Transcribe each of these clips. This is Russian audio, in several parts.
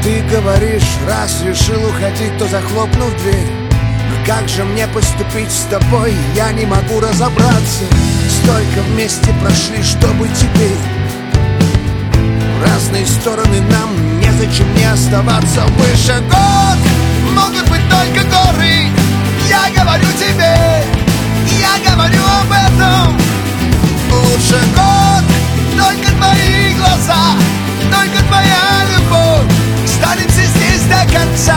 Ты говоришь, раз решил уходить, то захлопнув дверь. Но как же мне поступить с тобой, я не могу разобраться. Столько вместе прошли, чтобы теперь в разные стороны нам незачем не оставаться. Выше гор могут быть только горы. Я говорю тебе, я говорю об этом. Лучше год, только твои глаза, только твоя любовь. Останемся здесь до конца.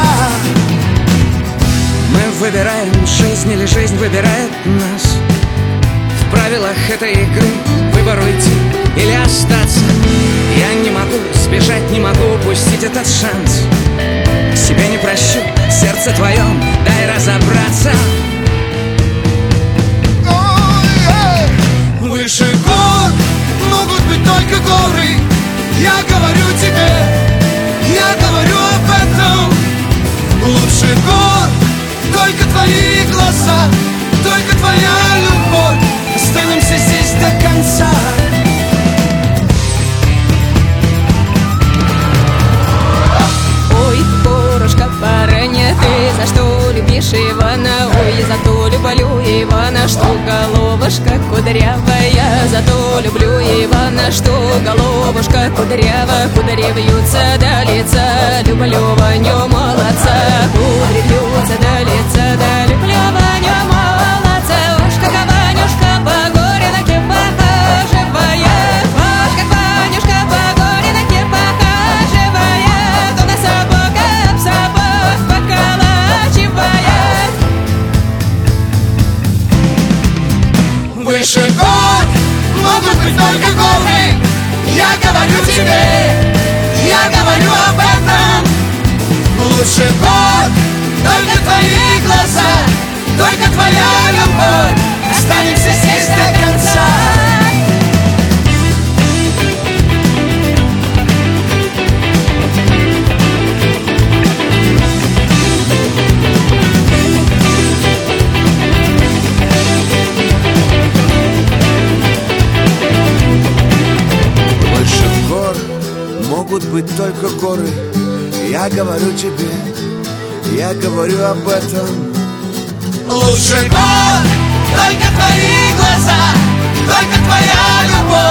Мы выбираем жизнь или жизнь выбирает нас. В правилах этой игры выбор уйти или остаться. Я не могу сбежать, не могу упустить этот шанс. Себе не прощу, в сердце твоем дай разобраться. Выше гор могут быть только горы. Я говорю тебе, я говорю об этом. Лучше гор, только твои глаза, только твоя любовь. Останемся здесь до конца. Ой, курушка барыня, ты за что любишь Ивана? Ой, за то люблю Ивана, что головушка кудрявая. За то люблю Ивана, что головушка кудрява. Кудри вьются до лица, люблю Ваню молодца. Кудри вьются до лица, да люблю Ваню молодца. Уж как Ванюшка по горенке похаживая, уж как Ванюшка по горенке похаживая, то на сапог об сапог поколачивая. Выше гор могут быть только горы. Я говорю тебе, я говорю об этом. Лучше год, только твои глаза, только твоя любовь. Останемся здесь до конца. Могут быть только горы. Я говорю тебе, я говорю об этом. Лучше год, только твои глаза, только твоя любовь.